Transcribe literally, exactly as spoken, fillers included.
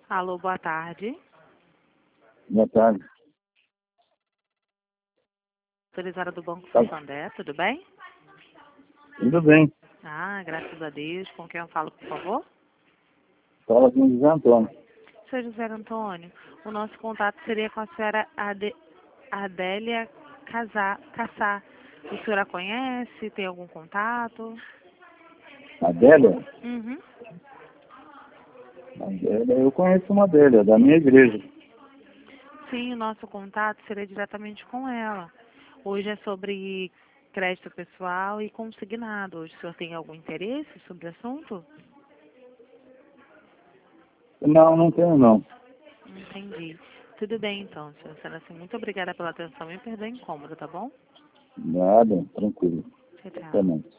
Alô, boa tarde. Boa tarde. Autorizada do Banco Tá. Santander, tudo bem? Tudo bem. Ah, graças a Deus. Com quem eu falo, por favor? Fala com o José Antônio. Seu José Antônio, o nosso contato seria com a senhora Ade... Adélia Casar... Cassar. O senhor a conhece? Tem algum contato? Adélia? Uhum. Adélia, eu conheço uma Adélia, da minha igreja. Sim, o nosso contato seria diretamente com ela. Hoje é sobre crédito pessoal e consignado. Hoje o senhor tem algum interesse sobre o assunto? Não, não tenho não. Entendi. Tudo bem, então, senhora. Sendo assim, muito obrigada pela atenção e perdão o incômodo, tá bom? Nada, tranquilo. Tchau, Até tchau. mais.